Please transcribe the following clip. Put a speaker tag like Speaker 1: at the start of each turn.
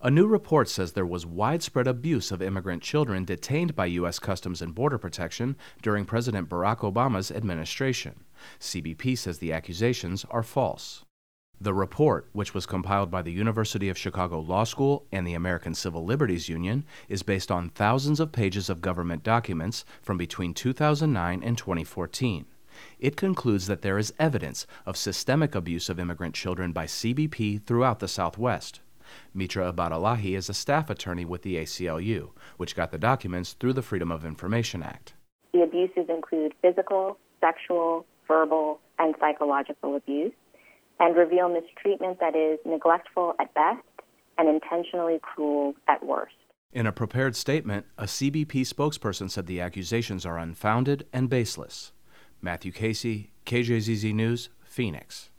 Speaker 1: A new report says there was widespread abuse of immigrant children detained by U.S. Customs and Border Protection during President Barack Obama's administration. CBP says the accusations are false. The report, which was compiled by the University of Chicago Law School and the American Civil Liberties Union, is based on thousands of pages of government documents from between 2009 and 2014. It concludes that there is evidence of systemic abuse of immigrant children by CBP throughout the Southwest. Mitra Abadalahi is a staff attorney with the ACLU, which got the documents through the Freedom of Information Act.
Speaker 2: The abuses include physical, sexual, verbal, and psychological abuse, and reveal mistreatment that is neglectful at best and intentionally cruel at worst.
Speaker 1: In a prepared statement, a CBP spokesperson said the accusations are unfounded and baseless. Matthew Casey, KJZZ News, Phoenix.